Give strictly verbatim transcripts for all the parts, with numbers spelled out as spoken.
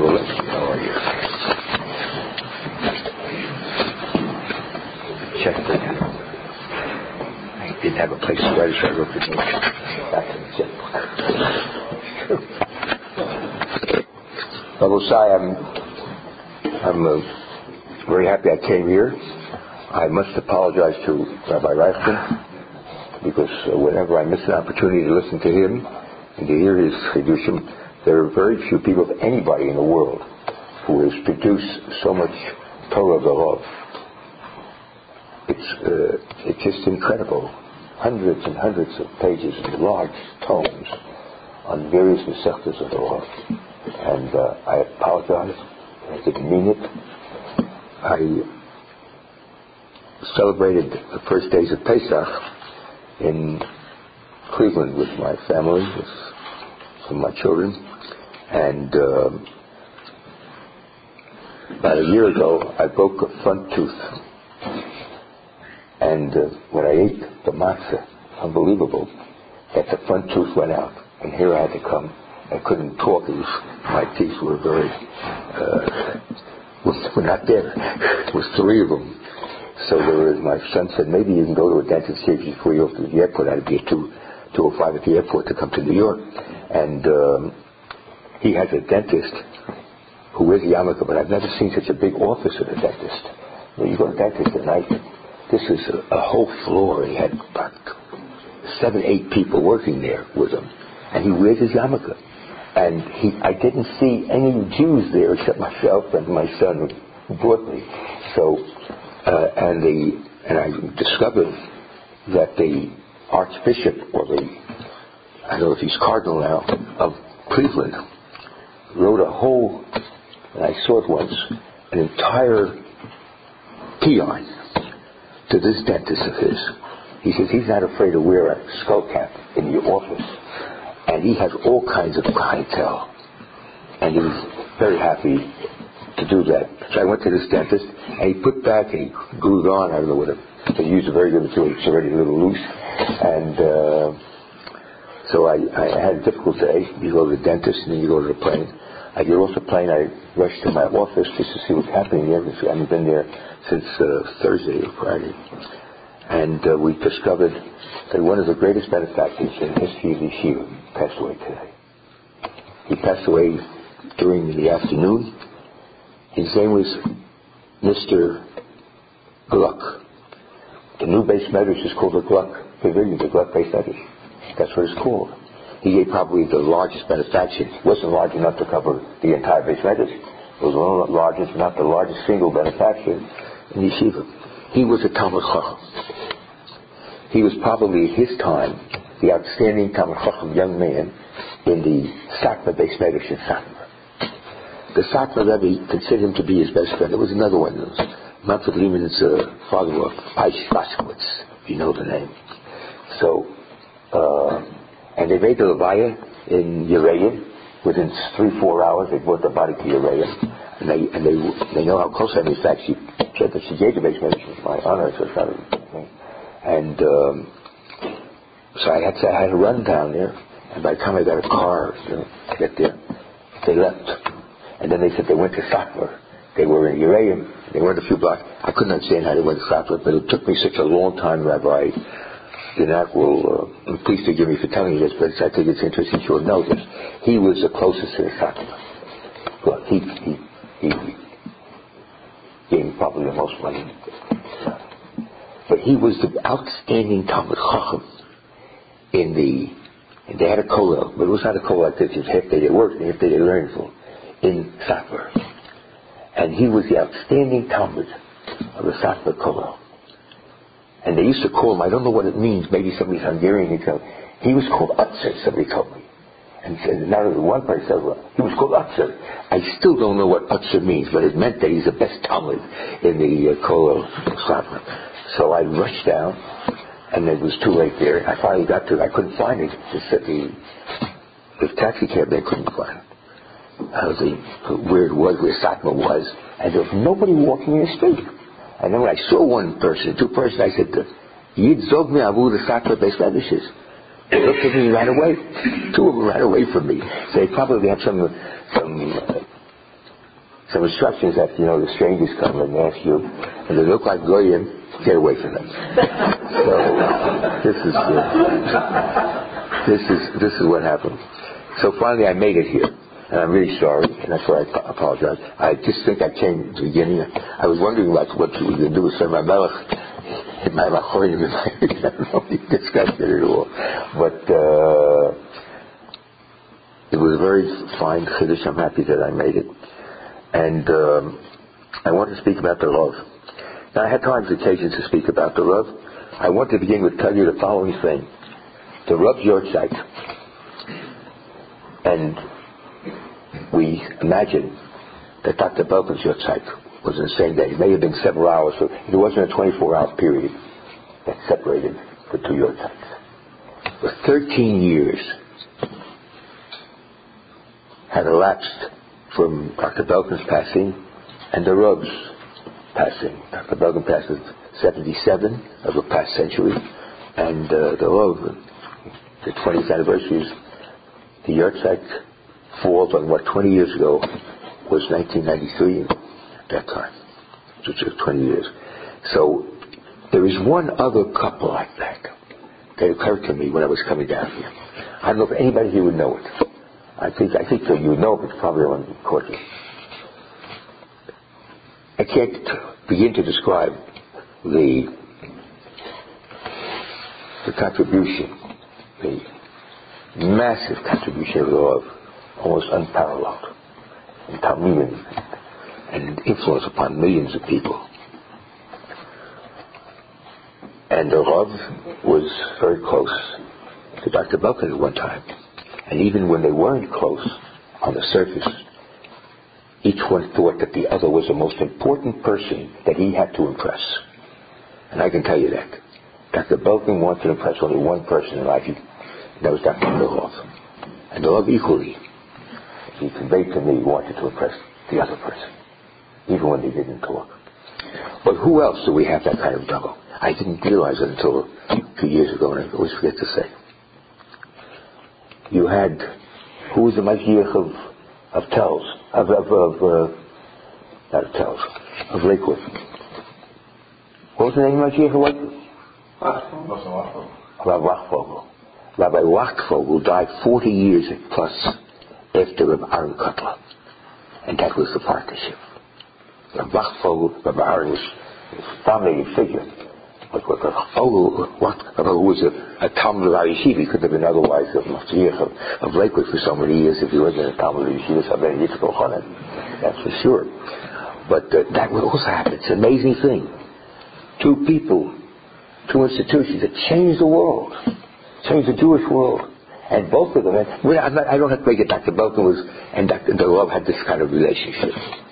Alexi, how are you? Check that out. I didn't have a place to write, so I wrote the name back in the checkbook. Rabosai, I'm, I'm uh, very happy I came here. I must apologize to Rabbi Reichman, because uh, whenever I miss an opportunity to listen to him and to hear his chidushim, there are very few people, if anybody in the world, who has produced so much Torah V'Rov. It's uh, it's just incredible. Hundreds and hundreds of pages in large tomes on various Masechtas of the Rov. And uh, I apologize. I didn't mean it. I celebrated the first days of Pesach in Cleveland with my family, with some of my children, and uh, about a year ago I broke a front tooth, and uh, when I ate the matzah, unbelievable that the front tooth went out, and here I had to come. I couldn't talk. It was, my teeth were very uh, were not there. There was three of them. So there was, my son said, maybe you can go to a dentist here before you go to the airport. I had to be at two oh five at the airport to come to New York. And um, he has a dentist who wears a yarmulke, but I've never seen such a big office of a dentist. When you go to the dentist at night, this is a, a whole floor. He had about seven, eight people working there with him. And he wears his yarmulke. And he, I didn't see any Jews there except myself and my son who brought me. So... Uh, and the and I discovered that the Archbishop, or the I don't know if he's Cardinal now, of Cleveland, wrote a whole, and I saw it once, an entire peon to this dentist of his. He says he's not afraid to wear a skull cap in the office, and he has all kinds of clientele, and he was very happy to do that. So I went to this dentist, and he put back, and he glued on, I don't know what it, they used a very good material, it's already a little loose, and uh, so I, I had a difficult day. You go to the dentist, and then you go to the plane. I get off the plane, I rushed to my office just to see what's happening there, because I haven't been there since uh, Thursday or Friday, and uh, we discovered that one of the greatest benefactors in the history of Yeshiva passed away today. He passed away during the afternoon. His name was Mister Gluck. The new base medrash is called the Gluck Pavilion, the Gluck base medrash. That's what it's called. He gave probably the largest benefaction. It wasn't large enough to cover the entire base medrash. It was one of the largest, not the largest single benefaction in Yeshiva. He was a Talmud Chacham. He was probably at his time the outstanding Talmud Chacham young man in the Satmar base medrash in Satmar. The Satmar Rebbe considered him to be his best friend. There was another one. It was Manfred Lehman's uh, father-in-law, Paish Vaskowitz, if you know the name. So, uh, and they made the Levaya in Yereim. Within three, four hours, they brought the body to Yereim. And they and they they know how close I am. In fact, she said that she gave the base medrash with my honor, so it's not a thing. And um, so I had to I had to run down there. And by the time I got a car, you know, to get there, they left. And then they said they went to Satmar. They were in Yereim. They went a few blocks. I couldn't understand how they went to Satmar, but it took me such a long time, Rabbi Yanak will, uh, please forgive me for telling you this, but I think it's interesting you will know this. He was the closest to the Satmar. Well, he, he, he gave probably the most money. But he was the outstanding Talmud Chacham in the, and they had a kollel, but it was not a kollel like this. It was half day they worked and half day they learned for. In Satmar. And he was the outstanding Talmud of the Satmar Kollel. And they used to call him, I don't know what it means, maybe somebody's Hungarian, he told me. He was called Utzer, somebody told me. And now one person said, well, he was called Utzer. I still don't know what Utzer means, but it meant that he's the best Talmud in the uh, Kollel of Satmar. So I rushed down, and it was too late there. I finally got to, I couldn't find it. The, the, the taxi cab, they couldn't find it. Uh, the, where it was, where Satmar was, and there was nobody walking in the street. And then when I saw one person, two persons, I said, Yid zog me avu the Satmar base medreshes. They looked at me and ran away. Two of them ran away from me. So they probably had some some uh, some instructions that, you know, the strangers come and ask you, and they look like Goyim, get away from them. So, this is, uh, this is, this is what happened. So finally I made it here. And I'm really sorry, and that's why I apologize. I just think I came at the beginning. I was wondering about what we were going to do with Sema Melech. My Machorim, I don't know if we discussed it at all. But uh, it was a very fine Chiddush. I'm happy that I made it. And um, I want to speak about the Rav. Now, I had times and occasions to speak about the Rav. I want to begin with telling you the following thing. The Rav's Yortzeit. And we imagine that Doctor Belkin's Yortzeit was the same day. It may have been several hours, so it wasn't a twenty-four hour period that separated the two Yortzeits. For thirteen years had elapsed from Doctor Belkin's passing and the Rav's passing. Doctor Belkin passed at seventy-seven of the past century, and uh, the Rav, the twentieth anniversary is the Yortzeit falls on what twenty years ago was nineteen ninety-three at that time, which is twenty years. So there is one other couple like that that occurred to me when I was coming down here. I don't know if anybody here would know it. I think I think that you would know, but it's probably on the court. I can't begin to describe the the contribution, the massive contribution of the Rav, almost unparalleled in Talmudim and influence upon millions of people. And the Rav was very close to Doctor Belkin at one time. And even when they weren't close on the surface, each one thought that the other was the most important person that he had to impress. And I can tell you that. Doctor Belkin wanted to impress only one person in life, and that was Doctor Rav. And the Rav equally, he conveyed to me he wanted to impress the other person, even when they didn't talk. But who else do we have that kind of double? I didn't realize it until a few years ago, and I always forget to say. You had, who was the Mashiach of, of Tells, of, of, of uh, not of Tells, of Lakewood. What was the name of Mashiach of Lakewood? Rabbi Wachtvogel. Rabbi Wachtvogel died forty years plus after Rabbi Aaron Kotler. And that was the partnership. Rabbi Wachtvogel, Rabbi Aaron was a dominating figure. But Rabbi Wachtvogel, who was a, a Talmud of Yeshiva, he could have been otherwise a Mashiach of, of Lakewood for so many years if he wasn't a Talmud of Yeshiva, so many years ago, that's for sure. But uh, that would also happen. It's an amazing thing. Two people, two institutions that changed the world, changed the Jewish world. And both of them, and well, I'm not, I don't have to make it Doctor Belkin was, and Doctor Rav had this kind of relationship.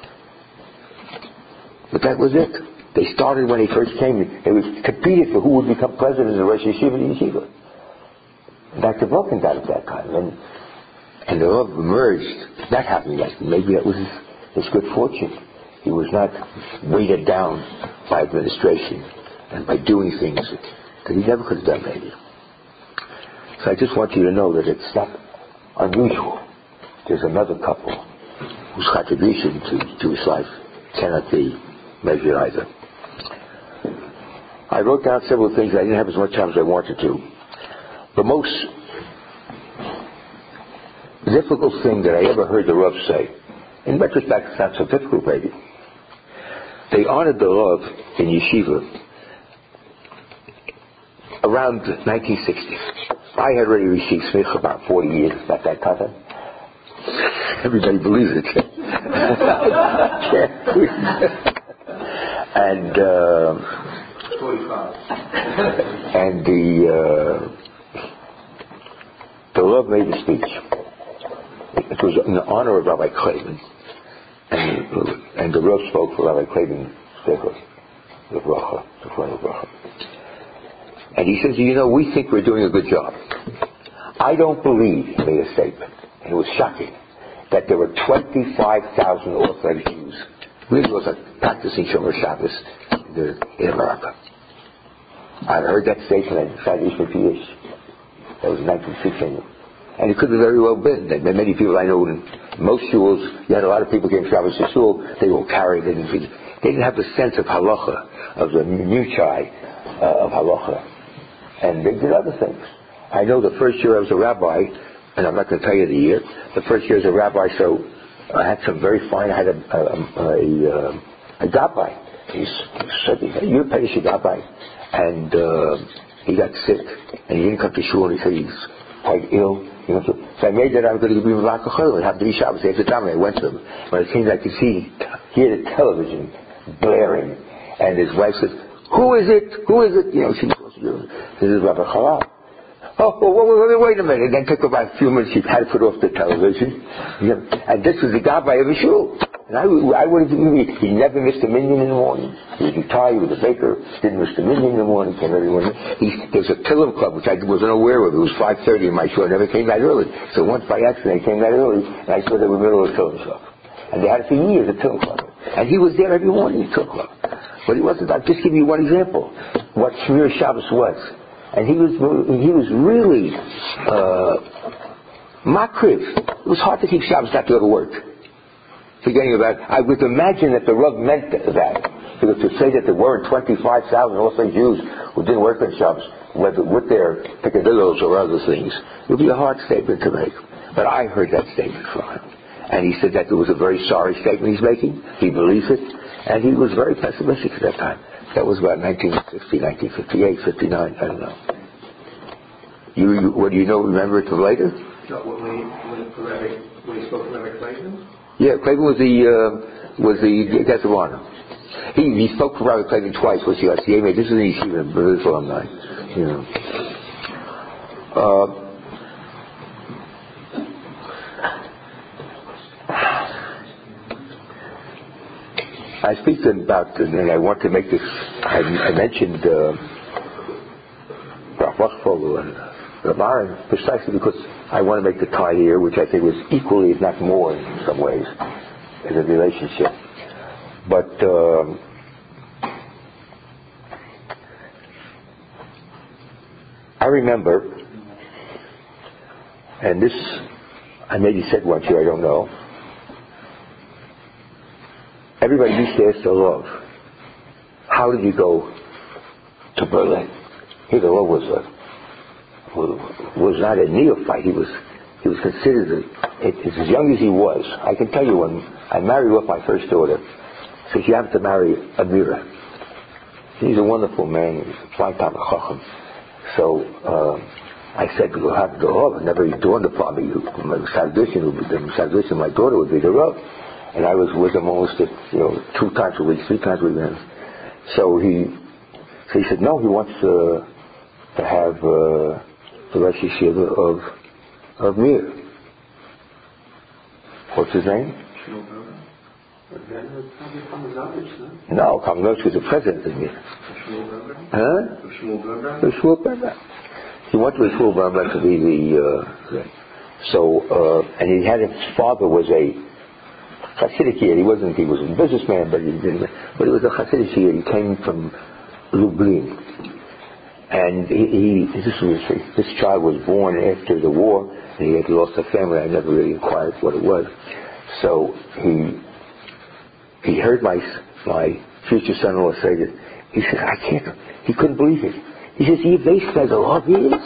But that was it. They started when he first came. They was competed for who would become president of Rosh Yeshiva and Yeshiva. And Doctor Belkin got it that time. And, and the Rav emerged, not having that. Maybe that was his, his good fortune. He was not weighted down by administration and by doing things that he never could have done, maybe. So I just want you to know that it's not unusual. There's another couple whose contribution to Jewish life cannot be measured either. I wrote down several things. I didn't have as much time as I wanted to. The most difficult thing that I ever heard the Rav say, in retrospect it's not so difficult maybe, they honored the Rav in Yeshiva around nineteen sixty. I had already received smicha about forty years at that time. Everybody believes it. and uh, forty-five. And the uh, the Rav made a speech. It was in honor of Rabbi Kleiman, and and the Rav spoke for Rabbi Kleiman, the bracha, the final bracha. And he says, you know, we think we're doing a good job. I don't believe, he made a statement, and it was shocking, that there were twenty-five thousand Orthodox Jews, really was a practicing Shomer Shabbos in, the, in America. I heard that statement and decided Ishmael Piyish. That was nineteen sixteen. And it could have very well been. And many people I know in most shuls, you had a lot of people came to Shabbos to shul, they were carried. They didn't, they didn't have the sense of halacha, of the muchai uh, of halacha. And they did other things. I know the first year I was a rabbi, and I'm not going to tell you the year, the first year as a rabbi, so I had some very fine, I had a, a, a, a, a gabbai. He said, you're Pedish gabbai. And uh, he got sick, and he didn't come to shul, and he said he's quite ill. You know, so, so I made that I was going to be with Malkachol and have the Shabbos after time, and I went to him. When it came, I could see, hear the television blaring, and his wife said, who is it? Who is it? You know, she goes, this is Rabbi Chalal. Oh, well, wait, wait a minute. And then took about a few minutes, she had to put off the television. You know, and this was the gabbai of a shul. And I, I would have, he never missed a minyan in the morning. He was retired, he was a baker, didn't miss a minyan in the morning, came every morning. He, there was a Tillim club, which I wasn't aware of. It was five thirty in my shul. I never came that early. So once by accident, I came that early, and I saw they were in the middle of the Tillim club. And they had it for years, a Tillim club. And he was there every morning in the Tillim club. But he wasn't, I'll just give you one example, what Shmir Shabbos was. And he was, he was really, uh, makriv. It was hard to keep Shabbos not to go to work. Forgetting about, I would imagine that the Rav meant that. Because to say that there weren't twenty-five thousand also Jews who didn't work on Shabbos, whether with their picadillos or other things, it would be a hard statement to make. But I heard that statement from him. And he said that it was a very sorry statement he's making. He believes it. And he was very pessimistic at that time. That was about nineteen fifty, nineteen fifty-eight, fifty-nine, I don't know. You, you what do you know, remember it from later? No, when he, when, when he spoke to Rabbi Clayton? Yeah, Clayton was the, uh, was the guest of honor. He, he spoke to Rabbi Clayton twice, was he? This is an yeshiva, Berlitz alumni. You know. Uh, I speak to him about, and I want to make this, I, I mentioned uh, Rav Wachfogel and Rav Aaron precisely because I want to make the tie here, which I think was equally, if not more in some ways, as a relationship. But um, I remember, and this I maybe said once here, I don't know, everybody used to ask the Rav, how did you go to Berlin? Here the Rav was a, was not a neophyte. He was he was considered a, as young as he was. I can tell you when I married off my first daughter, so she happened to marry Amira. He's a wonderful man. He's a fine type of chacham. So uh, I said, we'll have the Rav. It never dawned upon me. My salvation would be the salvation of my daughter would be the Rav. And I was with him almost, you know, two times a week, three times a week. So he, so he said, no, he wants uh, to have uh, the Rosh Yeshiva of of Mir. What's his name? No, Kamenovich was the president of Mir. Huh? Shmuel Berber. He went to Shmuel Berber to be the. Uh, so, uh, and he had his father was a Hasidic yid. He wasn't. He was a businessman, but he didn't. But he was a Hasidic yid. He came from Lublin, and he, he this was this child was born after the war, and he had lost a family. I never really inquired what it was. So he he heard my my future son-in-law say that. He said, "I can't." He couldn't believe it. He says, "Ihr wisst, wer der Rav ist?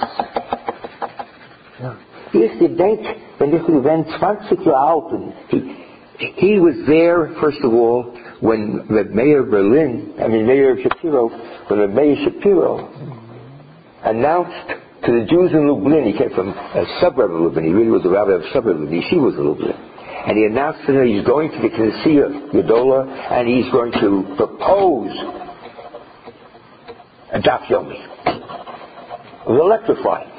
Ihr denkt, wenn ich wenn twenty Jahre alt bin." He He was there, first of all, when the mayor of Berlin, I mean Mayor Shapiro, when the Mayor Shapiro announced to the Jews in Lublin, he came from a suburb of Lublin, he really was a rabbi of a suburb of Lublin, he was in Lublin, and he announced to them he's going to the Knesset Gedola, and he's going to propose a Daf Yomi. It was electrifying.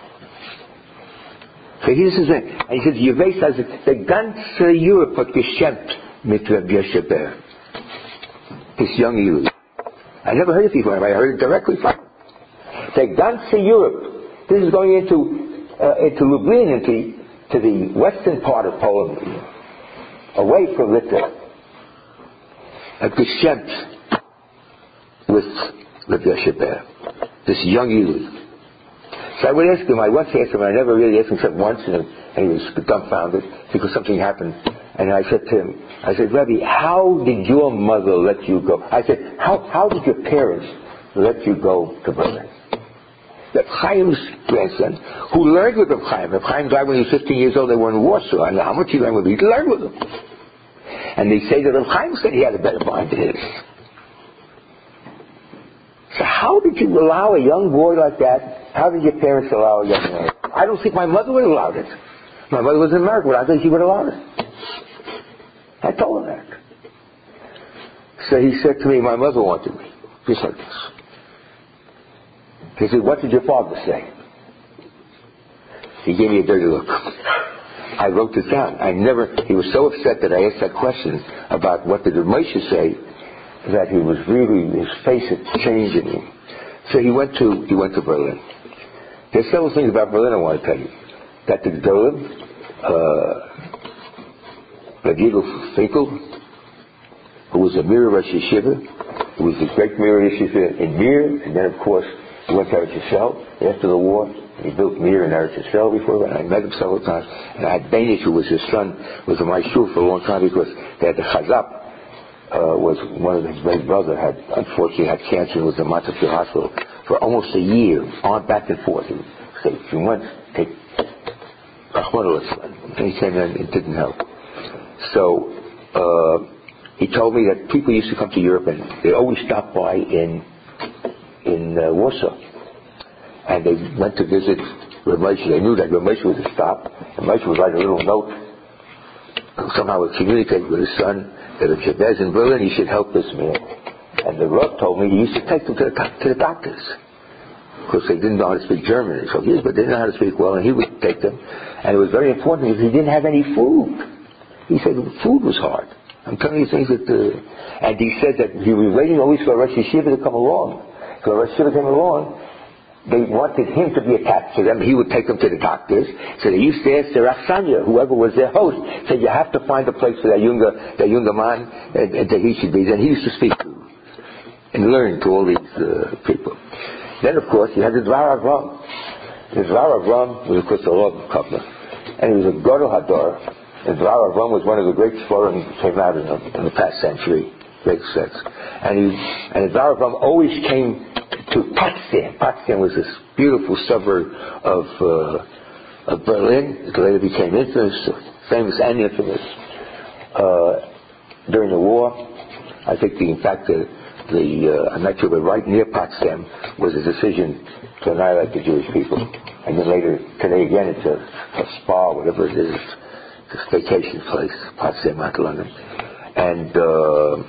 So he says, and he says, you weiß, also, the ganze Europe hat geschämt mit Rabbi Yoshe Ber. This young youth. I never heard it before, I heard it directly from him. The ganze Europe, this is going into, uh, into Lublin, into to the western part of Poland, away from Litva, hat geschämt with Rabbi Yoshe Ber. This young youth. So I would ask him, I once asked him, I never really asked him except once, and, and he was dumbfounded because something happened. And I said to him, I said, Rebbe, how did your mother let you go? I said, how, how did your parents let you go to Berlin? Reb Chaim's grandson, who learned with Reb Chaim. Reb Chaim died when he was fifteen years old. They were in Warsaw. I don't know how much he learned with him. He learned with him. And they say that Reb Chaim said he had a better mind than his. So how did you allow a young boy like that? How did your parents allow a young man? I don't think my mother would have allowed it. My mother was in America, but I think she would have allowed it. I told him that. So he said to me, my mother wanted me. Just like this. He said, what did your father say? He gave me a dirty look. I wrote this down. I never, he was so upset that I asked that question about what did Moshe say, that he was really, his face had changed in him. So he went to, he went to Berlin. There's several things about Berlin I want to tell you. That the Gedolim, uh, Rabbi Finkel, who was a Mir Rosh Yeshiva, who was the great Mir Rosh Yeshiva in Mir, and then of course he went to Eretz Yisrael after the war. He built Mir in Eretz Yisrael before, and I met him several times. And I had Danish, who was his son, was in my shul for a long time because they had the Chazap. Uh, was one of his great brother had unfortunately had cancer and was in Montefiore Hospital for almost a year, on back and forth. He stayed a few months, take and he came in and it didn't help. So uh, he told me that people used to come to Europe and they always stopped by in in uh, Warsaw, and they went to visit Rav Moshe. They knew that Rav Moshe was a stop, and Moshe would write a little note. Somehow would communicate with his son that if Jabez in Berlin, he should help this man. And the Rav told me he used to take them to the, to the doctors. Of course, they didn't know how to speak German. So yes, but they didn't know how to speak well, and he would take them. And it was very important because he didn't have any food. He said food was hard. I'm telling you things that... Uh, and he said that he was waiting always for Rosh Yeshiva to come along. So Rosh Yeshiva came along. They wanted him to be attached to them. He would take them to the doctors. So they used to ask the Rassanya, whoever was their host, said, you have to find a place for that younger, that younger man uh, that he should be. And he used to speak to and learn to all these uh, people. Then, of course, you had the Dvar Avram. The Dvar Avram was, of course, the Lord of Kovna. And he was a Gadol Hador. And Dvar Avram was one of the great Sforim that came out in the, in the past century. Great sense. And, he, and Dvar Avram always came to Potsdam. Potsdam was this beautiful suburb of, uh, of Berlin. It later became infamous, famous and infamous uh, during the war. I think, the, in fact, the, the uh, I'm not sure, but right near Potsdam was a decision to annihilate the Jewish people. And then later, today again, it's a, a spa, whatever it is, it's a vacation place, Potsdam, not London. And uh,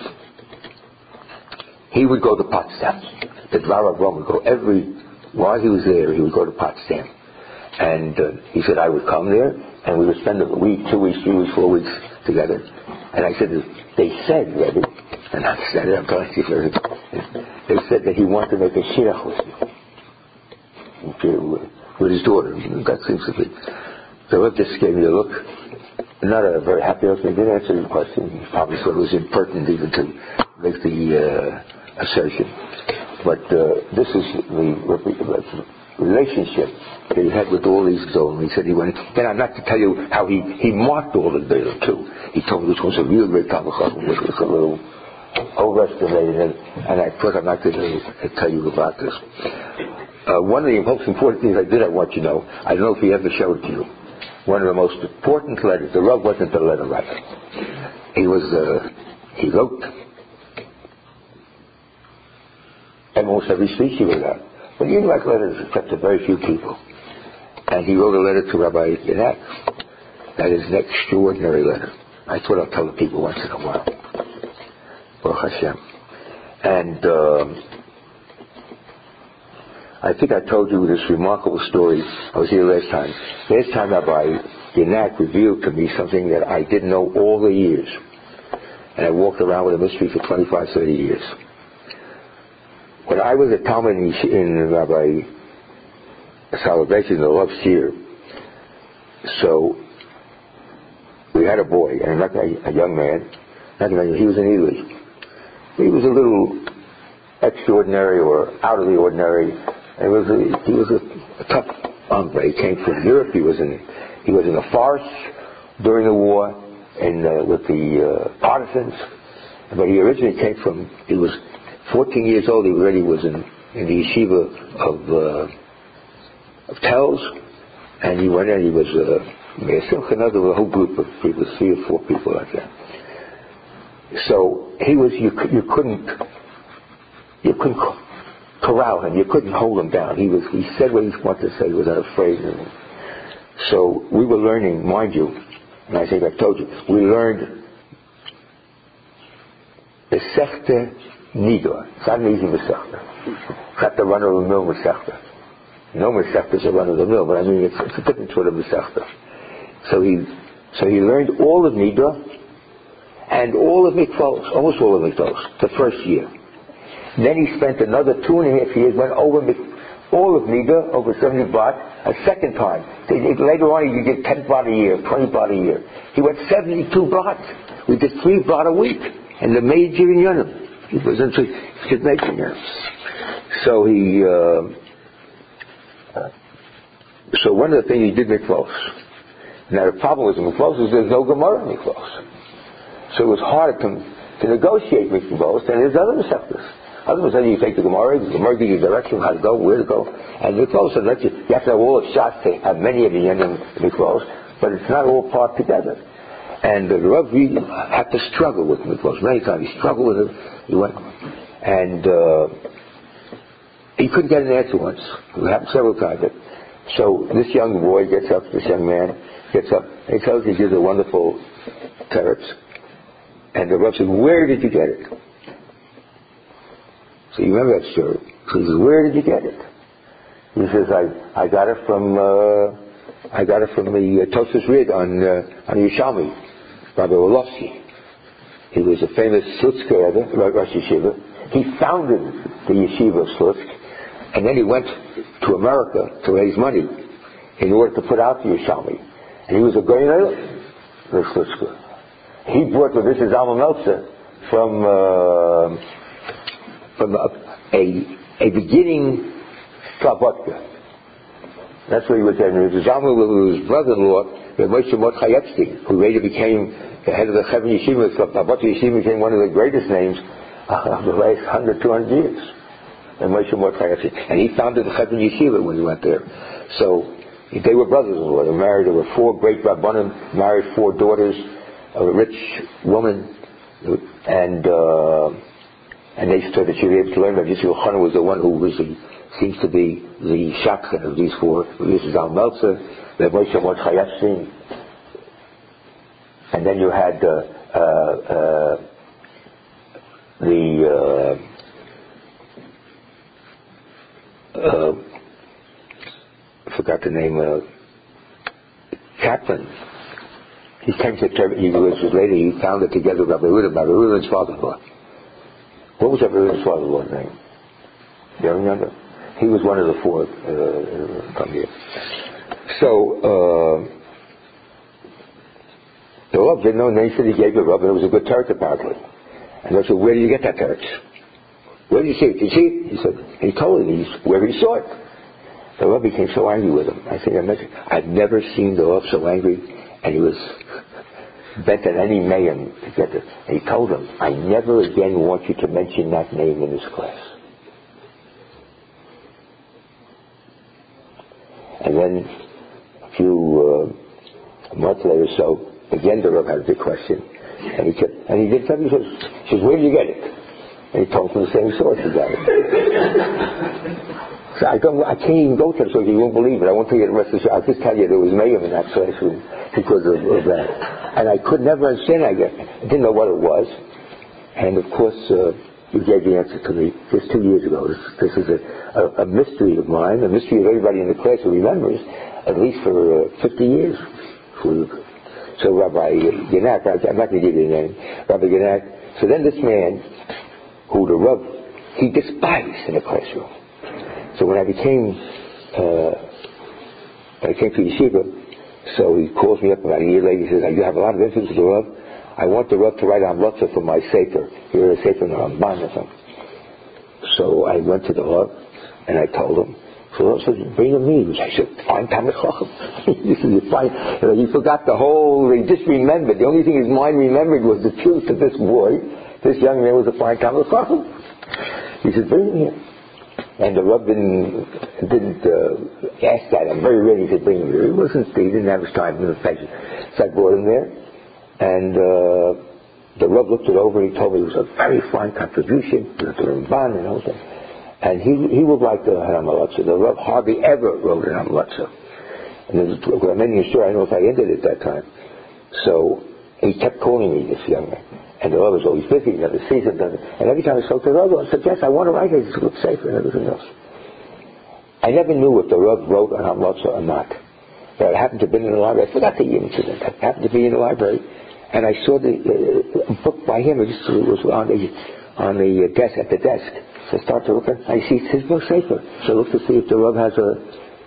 he would go to Potsdam. The Dvar Avram would go every, while he was there, he would go to Potsdam. And uh, he said, I would come there, and we would spend a week, two weeks, three weeks, four weeks together. And I said, they said, Rebbe, and I said it, I'm telling you, they said that he wanted to make a shidduch with you, with his daughter. That seems to be. The Rebbe just gave me a look, not a very happy look. He didn't answer the question. He probably thought it was impertinent even to make the uh, assertion. But uh, this is the relationship that he had with all these Gedolim. He said he went, and I'm not to tell you how he, he marked all the Gedolim too. He told me which was a real great Talmud Chacham, which was a little overestimated, and, and I thought I'm not going to tell you about this. Uh, one of the most important things I did, I want you to know, I don't know if he ever showed it to you. One of the most important letters, the Rav wasn't the letter writer. He was, uh, he wrote almost every speech he wrote out. But he didn't write letters except to very few people. And he wrote a letter to Rabbi Yanak. That is an extraordinary letter. I thought I'll tell the people once in a while. Baruch Hashem. And uh, I think I told you this remarkable story. I was here last time. Last time Rabbi Yanak revealed to me something that I didn't know all the years. And I walked around with a mystery for twenty-five, thirty years. When I was a Talmud in, in Rabbi Salvation, the love seer, so we had a boy, and not a, a young man, not a man, he was an Eli. He was a little extraordinary or out of the ordinary, It was a, he was a, a tough hombre. He came from Europe. He was in he was in the forest during the war and uh, with the uh, partisans. But he originally came from. He was fourteen years old. He already was in, in the yeshiva of uh, of Telz, and he went in. He was uh, another a whole group of people, three or four people like that. So he was. You you couldn't you couldn't corral him. You couldn't hold him down. He was. He said what he wanted to say. He was not afraid of him. So we were learning, mind you, and I think I told you, we learned the Sechta Nidor. It's not an easy Masechta. It's not the run-of-the-mill Masechta. No Masechta is a run-of-the-mill, but I mean it's, it's a different sort of Masechta. So he, so he learned all of Nidor and all of Mikvos, almost all of Mikvos, the first year. Then he spent another two and a half years, went over all of Nidor, over seventy baht, a second time. Later on he did ten baht a year, twenty baht a year. He went seventy-two baht. We did three baht a week. And the major in Yonim. He was into his major in Yonim. So he, uh, so one of the things he did Mikvos. Now the problem with Mikvos is there's no Gemara in Mikvos. So it was hard to, to negotiate Mikvos, and there's other Masechtas. Other Masechtas, you take the Gemara, the Gemara gives you direction how to go, where to go, and Mikvos will let you, you have to have all the shots to have many of the Yonim Mikvos, but it's not all part together. And the Rav really had to struggle with Mikvos. Many times he struggled with him. He went, and uh, he couldn't get an answer once. It happened several times. So this young boy gets up, this young man gets up, and he tells, he gives a wonderful teretz. And the Rav says, "Where did you get it?" So you remember that story. So he says, "Where did you get it?" He says, "I I got it from uh, I got it from the uh, Tosfos Rid on uh, on Yerushalmi." Rabbi Orlovsky. He was a famous Slutsk Rosh Yeshiva. He founded the Yeshiva of Slutsk, and then he went to America to raise money in order to put out the Yerushalmi. And he was a great the Slutsk. He brought with this is Alma Meltzer from uh, from a, a, a beginning Slobodka. That's where he was there. And his Alma was his brother-in-law, Moshe Mordechai Epstein, who later became the head of the Chevron Yeshiva. So Slobodka Yeshiva became one of the greatest names of the last one hundred, two hundred years. And Moshe Mordechai Epstein. And he founded the Chevron Yeshiva when he went there. So they were brothers-in-law. They were married. There were four great Rabbanim, married four daughters of a rich woman, and uh, and they said that she was able to learn. But Yisrael Chana was the one who was the, seems to be the shotgun of these four. This is Al Meltzer, the Moshe Mordechai Epstein, and then you had uh, uh, uh, the uh, uh, I forgot the name. Uh, Kaplan. He came to he was later he founded together with Rabbi Reuven, Rabbi Reuven's father-in-law. What was Rabbi Reuven's father-in-law's name? Do you remember? He was one of the four uh, come here. So uh, the Rav didn't know, and then he said he gave the Rav, and it was a good teretz apparently. And I said, "Where did you get that teretz? Where did you see it? Did you see it?" He said, and he told him he's where he saw it. The Rav became so angry with him. I think I mentioned, I've never seen the Rav so angry, and he was bent at any mayhem to get it. And he told him, "I never again want you to mention that name in this class." And then a few uh, months later, so again the Rav had a big question, and he kept, and he did something. He says, he says, "Where did you get it?" And he told him from the same source he got it. So I, don't, I can't even go to it, so you won't believe it. I won't tell you the rest of the show. I'll just tell you there was mayhem in that classroom because of, of that. And I could never understand it. I guess. I didn't know what it was. And of course, uh, you gave the answer to me just two years ago. This, this is a, a, a mystery of mine, a mystery of everybody in the class who remembers, at least for uh, fifty years. So Rabbi Genak, I'm not going to give you the name, Rabbi Genak. So then this man, who the Rav, he despised in the classroom. So when I became, uh, when I came to Yeshiva, so he calls me up about a year later. He says, "You have a lot of influence with the Rav. I want the Rav to write Hamlatza for my Sefer. Here is a Sefer in the Ramban or something." So I went to the Rav and I told him, So I said, bring him me. I said, fine Talmid Chacham. This is fine. You know, he forgot the whole, he just remembered. The only thing his mind remembered was the truth that this boy, this young man was a fine Talmid Chacham. He said, bring him here. And the Rav didn't, didn't uh, ask that. I'm very ready to bring him here. He wasn't, he didn't have his time in the fashion. So I brought him there. And uh, the Rav looked it over and he told me it was a very fine contribution to the Ramban and all that. And he he would like the Hamalatza. The Rav hardly ever wrote an Hamalatza. And there was a many story, I don't know if I ended it that time. So he kept calling me, this young man. And the Rav was always busy, you know, the season doesn't. And every time I spoke to the Rav, I said, yes, I want to write it, it's a good safer and everything else. I never knew if the Rav wrote an Hamalatza or not. But I happened to have been in the library. I forgot the incident. I happened to be in the library. And I saw the uh, book by him. It was on the, on the desk, at the desk. So I start to look at, I see it's his book safer. So I look to see if the Rav has a,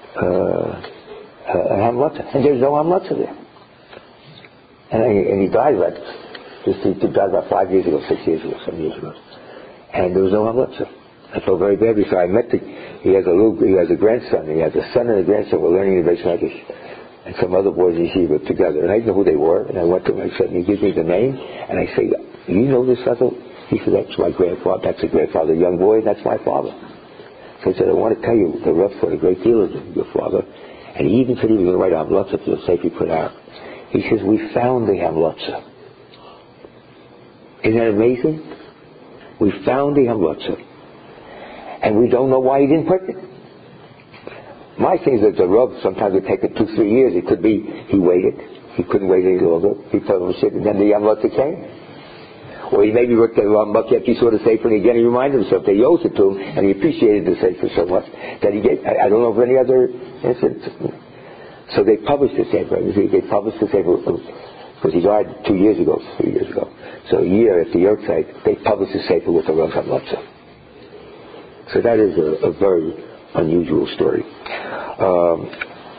uh, a Hamletza. And there's no Hamletza there. And, I, and he died about, just he died about five years ago, six years ago, seven years ago. And there was no Hamletza. I felt very badly. So I met the, he has a little, he has a grandson. He has a son and a grandson were learning in the Beis Medrash. And some other boys in Yeshiva together. And I didn't know who they were. And I went to him and I said, he gives me the name. And I say, you know this fellow? He said, that's my grandfather, that's a grandfather, young boy, that's my father. So he said, I want to tell you, the Rav thought a great deal of your father. And he even said he was going to write a Hamletza for the sake he put out. He says, we found the Hamletza. Isn't that amazing? We found the Hamletza. And we don't know why he didn't put it. My thing is that the Rav sometimes would take it two, three years. It could be he waited. He couldn't wait any longer. He told him to sit, and then the Hamletza came. Or he maybe worked at Rambam, kept he saw the Sefer, and again he reminded himself that he owes it to him, and he appreciated the Sefer so much that he gave. I, I don't know of any other instance. So they published the Sefer. They published the Sefer because he died two years ago, three years ago. So a year after Yortzeit, they published the Sefer with the Rav Hamletza. So that is a, a very unusual story. Um,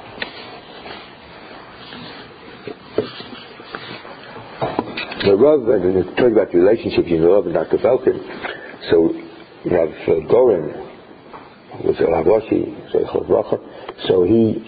The Rav, and talking about the relationship between the Rav and Doctor Belkin, so you have uh, Goren, who was a Ravoshi, so he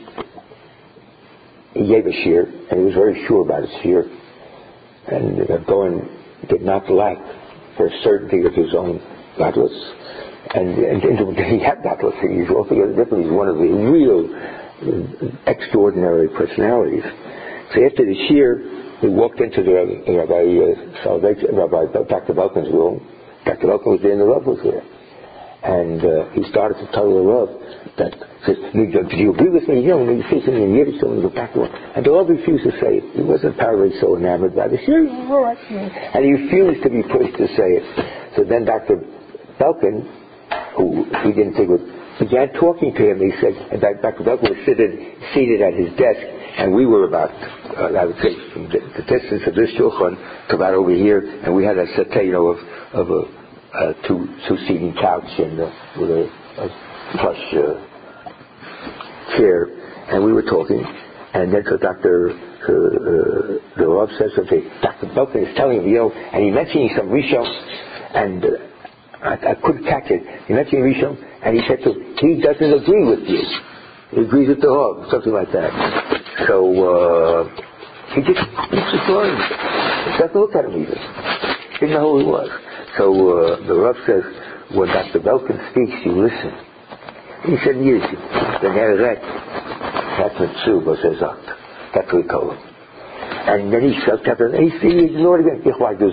he gave a shir, and he was very sure about his shir, and uh, Goren did not lack for a certainty of his own godless, and, and, and he had godless. He's altogether different. He's one of the real uh, extraordinary personalities. So after the shir, he walked into the Rabbi uh, Rabbi Doctor Belkin's room. Doctor Belkin was there and the Rav was there. And uh, he started to tell the Rav that, says, do you agree with me? You know, when you say something in Yiddish, so the back one. And the Rav refused to say it. He wasn't apparently so enamored by this. And he refused to be pushed to say it. So then Doctor Belkin, who he didn't think would, began talking to him. He said, and Doctor Belkin was seated, seated at his desk, and we were about, uh, I would say, from the, the distance of this shulchan to about over here, and we had a settee, you know, of, of a uh, two, two-seating couch and uh, with a, a plush uh, chair, and we were talking, and then so Doctor Uh, uh, the Rav says something. Doctor Belkin is telling him, you know, and he mentioned some Rishon, and uh, I, I couldn't catch it. He mentioned Rishon, and he said to him, he doesn't agree with you. He agrees with the Rav, something like that. So uh, he just keeps ignoring him. He doesn't look at him even. Didn't know who he was. So uh, the Rav says, when Doctor Belkin speaks, you listen. He said, yes, the Neret, that's Mitzu, was his act. That's what he told him. And then he felt that, and he, he ignored again.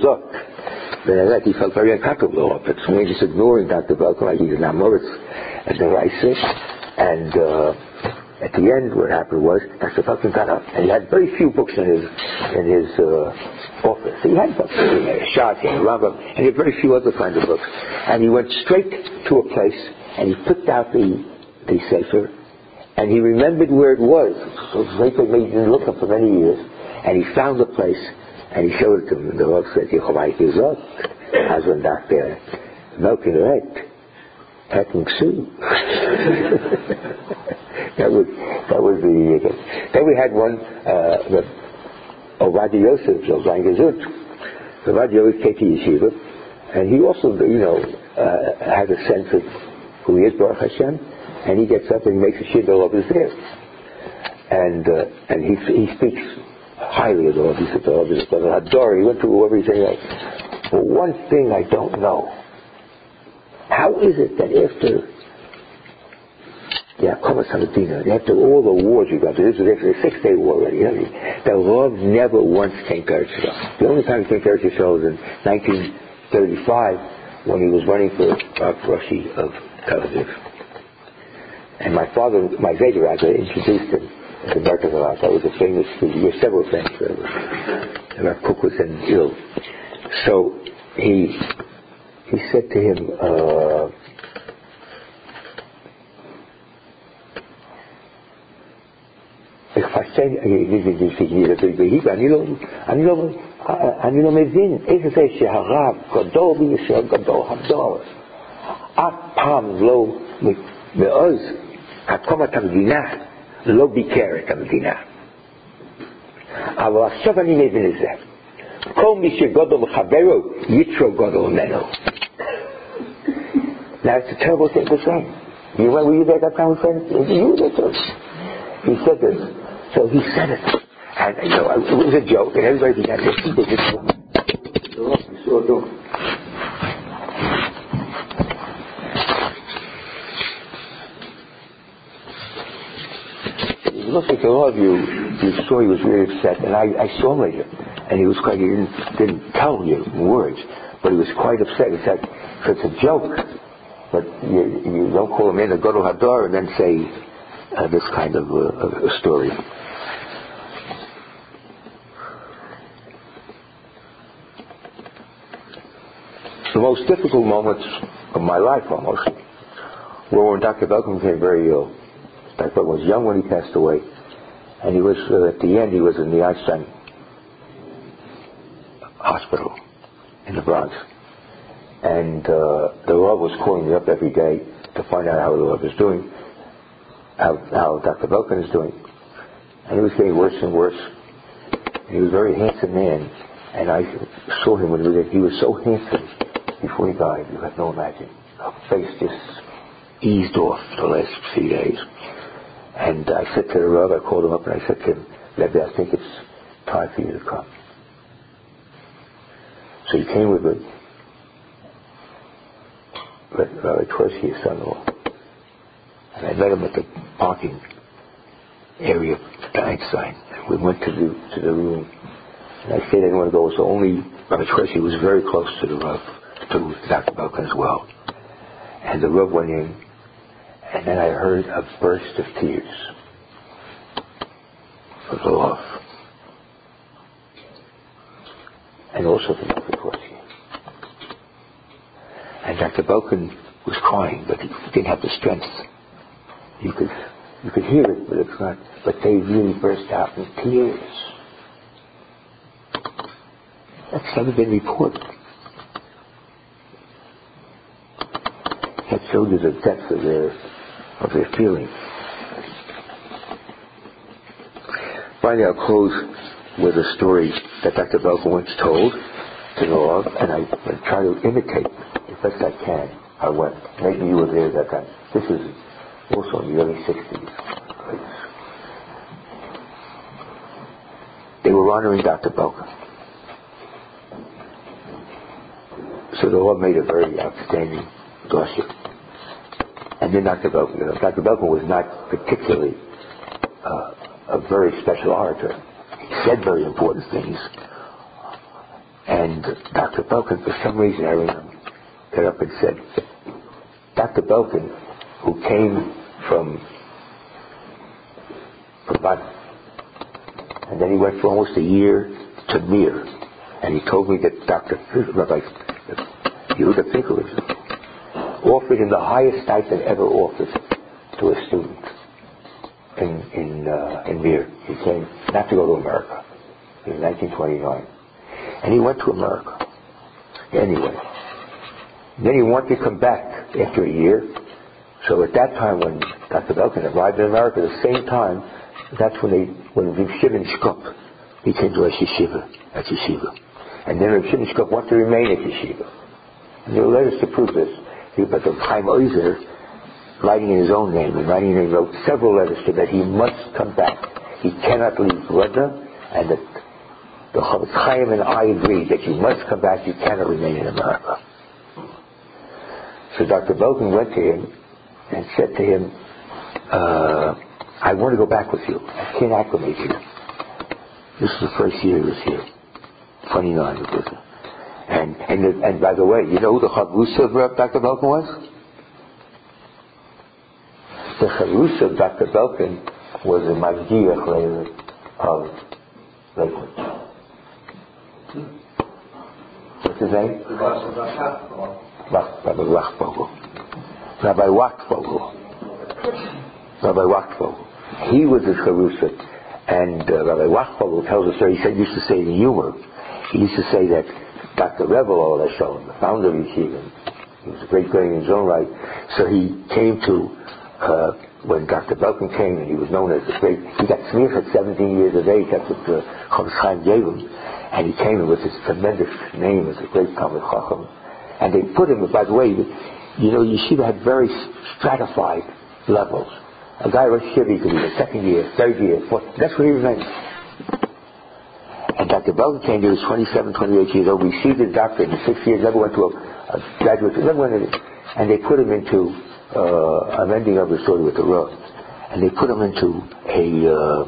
Then he felt very uncomfortable. But so he's just ignoring Doctor Belkin like he's an Amoritz, as the Rice said. And uh, at the end, what happened was Doctor Belkin got up, and he had very few books in his in his uh, office. He had books, he had a Shas, he had a Rambam, and he had very few other kinds of books. And he went straight to a place, and he picked out the the Sefer. And he remembered where it was. So Sefer made him look up for many years. And he found the place. And he showed it to him. And the Rav said, Yechovai Kizot. As when Doctor Belkin read. Taking Sue. That was, that was the, uh, then we had one, uh, the Ovadia Yosef, Zolzan Gezut. Ovadia Yosef came to Yeshiva. And he also, you know, uh, had a sense of who he is, Baruch Hashem. And he gets up and makes a shidduch of his there. And uh, and he he speaks highly of the Rav. He said the Rav is the Hadar. He went through everything. Like, but one thing I don't know. How is it that after yeah, after all the wars we got through, this was after the Six Day War already, the Rav never once came to Eretz Yisrael. The only time he came to Eretz Yisrael was in nineteen thirty-five when he was running for Rav Rashi of Tel Aviv. And my father, my Zayder Raza, introduced him as a Merkaz Rav. That was a famous, there were several things. Rav Kook was in ill. So he he said to him, uh, אני לא, אני לא, אני לא מבין איך זה שהרב גדול בישראל גדול הדור אף פעם לא מעוז הקומת המדינה לא ביקר את המדינה. אבל עכשיו אני מבין את זה. כל מי שגדול מחברו יתרו גדול ממנו. Now it's a terrible thing to say. You were you there that time, friend? You were there too. He said this. So he said it, and you know, it was a joke, and everybody began to see this. It looks like a lot of you, you saw he was really upset, and I, I saw him later, and he was quite, he didn't, didn't tell you in words, but he was quite upset. He said, so it's a joke, but you, you don't call him in a Gadol Hadar and then say uh, this kind of uh, a story. The most difficult moments of my life, almost, were when Doctor Belkin became very ill. Doctor Belkin was young when he passed away, and he was uh, at the end he was in the Einstein Hospital in the Bronx, and uh, the Rav was calling me up every day to find out how the Rav was doing, how, how Doctor Belkin is doing, and he was getting worse and worse. And he was a very handsome man, and I saw him when he was he was so handsome. Before he died, you have no imagining. His face just eased off the last few days. And I said to the Rav, I called him up and I said to him, Rebbe, I think it's time for you to come. So he came with me. Rabbi Tversky, his son-in-law. And I met him at the parking area of the Einstein. And we went to the, to the room. And I said I didn't want to go, so only Rabbi Tversky was very close to the Rav, to Doctor Belkin as well. And the Rav went in, and then I heard a burst of tears from the Rav. And also from Doctor Tversky. And Doctor Belkin was crying, but he didn't have the strength. You could, you could hear it, but it's not. But they really burst out in tears. That's never been reported. That showed you the depth of their of their feeling. Finally, I'll close with a story that Doctor Belkin once told to the Rav, and I try to imitate as best I can. I went. Maybe you were there that time. This is also in the early sixties. They were honoring Doctor Belkin. So the Rav made a very outstanding dossier. And then Doctor Belkin, you know, Doctor Belkin was not particularly uh, a very special orator. He said very important things. And Doctor Belkin, for some reason, I remember, got up and said, Doctor Belkin, who came from from London, and then he went for almost a year to Mir, and he told me that Doctor Rabbi Yehuda Finkelstein offered him the highest stipend ever offered to a student in in uh, in Mir. He came not to go to America in nineteen twenty-nine, and he went to America anyway. And then he wanted to come back after a year. So at that time, when Doctor Belkin arrived in America, at the same time, that's when they when Rav Shimon Shkop became to a yeshiva at yeshiva, and then Rav Shimon Shkop wanted to remain at yeshiva. And there were letters to prove this. But the Chaim Ozer writing in his own name, and writing in, he wrote several letters to that he must come back. He cannot leave Lubna, and that the Chofetz Chaim and I agreed that you must come back, you cannot remain in America. So Doctor Belkin went to him and said to him, uh, I want to go back with you. I can't acclimate here. This is the first year he was here. twenty-nine it was. And, and, the, and by the way, you know who the Chavrusa of Doctor Belkin was? The Chavrusa of Doctor Belkin was a Mashgiach later of Lakewood. What's his name? Rabbi Wachtvogel. Rabbi Wachtvogel. Rabbi Wachtvogel. He was a Chavrusa. And uh, Rabbi Wachtvogel tells us, he said, he used to say in humor, he used to say that Doctor Revel, the founder of Yeshiva, he was a great guy in his own right, so he came to, uh, when Doctor Belkin came, and he was known as a great, he got smicha at seventeen years of age, that's what the Chofetz Chaim gave him, and he came with his tremendous name as a great Talmid Chacham, and they put him, by the way, you know, Yeshiva had very stratified levels. A guy was Shiva could be the second year, third year, fourth, that's where he remained. And Doctor Belkin came, he was twenty-seven, twenty-eight years old, received his doctorate in six years, never went to a, a graduate, never went in, and they put him into, uh, I'm ending of the story with the Rav, and they put him into a, uh,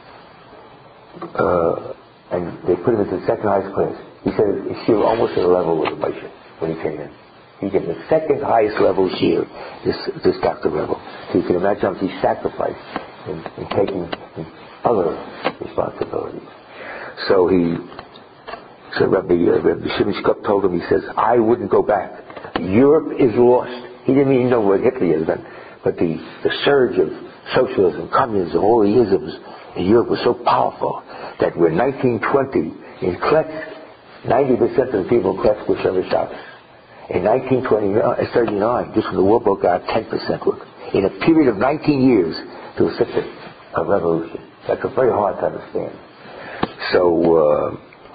uh, and they put him into the second highest class. He said he was almost at a level with the Moshe when he came in. He did the second highest level here, this, this Doctor Rebel. So you can imagine how he sacrificed in, in taking in other responsibilities. So he, so Rabbi, uh, Rabbi Shimon Shkop told him, he says, I wouldn't go back. Europe is lost. He didn't even know what Hitler is, but, but the, the surge of socialism, communism, all the isms in Europe was so powerful that when nineteen twenty, in Kletsk, ninety percent of the people in Kletsk were Shomer Shabbos. In nineteen thirty-nine, just when the war broke out, ten percent were. In a period of nineteen years, there was such a, a revolution. That's very hard to understand. So uh,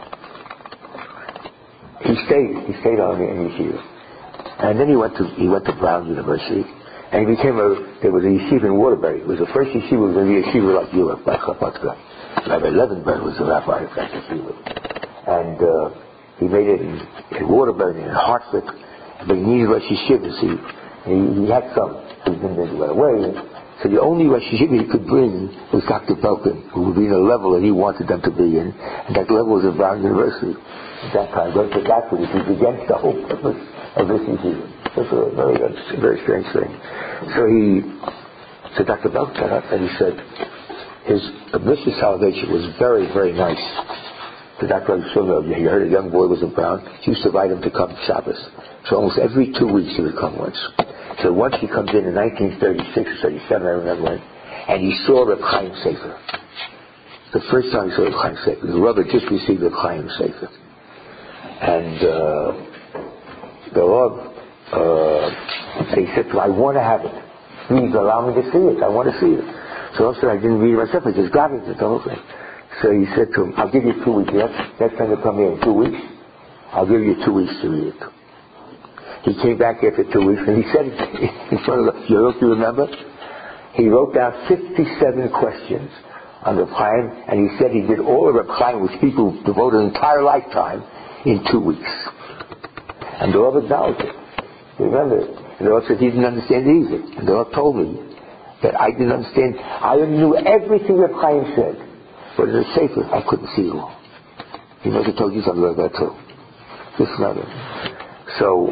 he stayed. He stayed on in Yeshiva, and then he went to he went to Brown University, and he became a. There was a yeshiva in Waterbury. It was the first yeshiva was a yeshiva like Europe, like Chapatka. Rabbi Levenberg was the rabbi of that yeshiva, and uh, he made it in, in Waterbury and in Hartford, but he needed Rosh Yeshivas. He, he, he had some. He didn't right away. So the only Rosh Yeshiva he could bring was Doctor Belkin, who would be in a level that he wanted them to be in, and that level was at Brown University. At that time, going to that which is against the whole purpose of this yeshiva. It's a very, a very strange thing. So he, so Doctor Belkin got up and he said, his Mister Salvation was very, very nice. The Doctor Shulman, he heard a young boy was in Brown, he used to invite him to come to Shabbos. So almost every two weeks he would come once. So once he comes in in nineteen thirty-six or thirty-seven, I remember when, and he saw Reb Chaim Sefer. The first time he saw Reb Chaim Sefer, the Rebbe just received Reb Chaim Sefer. And uh, the Rebbe, uh, so he said to him, I want to have it. Please allow me to see it. I want to see it. So also I didn't read it myself, I just got it, the whole thing. So he said to him, I'll give you two weeks. Next, next time you come here in two weeks, I'll give you two weeks to read it. He came back after two weeks and he said it in front of the, you know, if you remember? He wrote down fifty-seven questions on Reb Chaim, and he said he did all of Reb Chaim, which people devoted an entire lifetime, in two weeks. And the Rebbe acknowledged it. You remember? And the Rebbe said he didn't understand it either. And the Rebbe told me that I didn't understand. I knew everything Reb Chaim said. But in the Sefer, I couldn't see it all. He must have told you something like that too. Just another. So,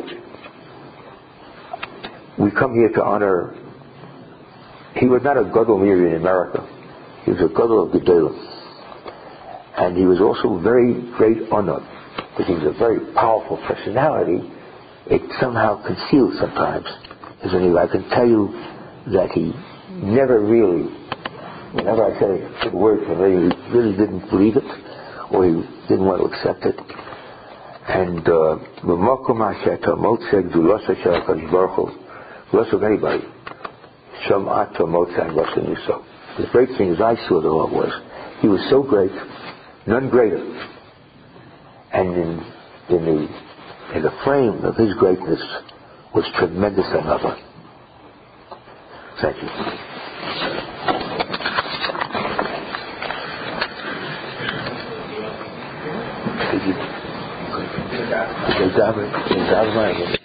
we come here to honor. He was not a Gadol Mir in America. He was a Gadol of Gedolim. And he was also very great honor, because he was a very powerful personality. It somehow concealed sometimes. As anyway, I can tell you that he never really, whenever I said a good word to him, he really didn't believe it, or he didn't want to accept it. And B'makom ha'she'ata motzeh gdulas ha'kadosh baruch hu, less of anybody. Sham'at motzeh and less than you so. The great thing as I saw the Lord was, he was so great, none greater. And in, in the in the frame of his greatness was tremendous another. Thank you. Did you? Examine, examine.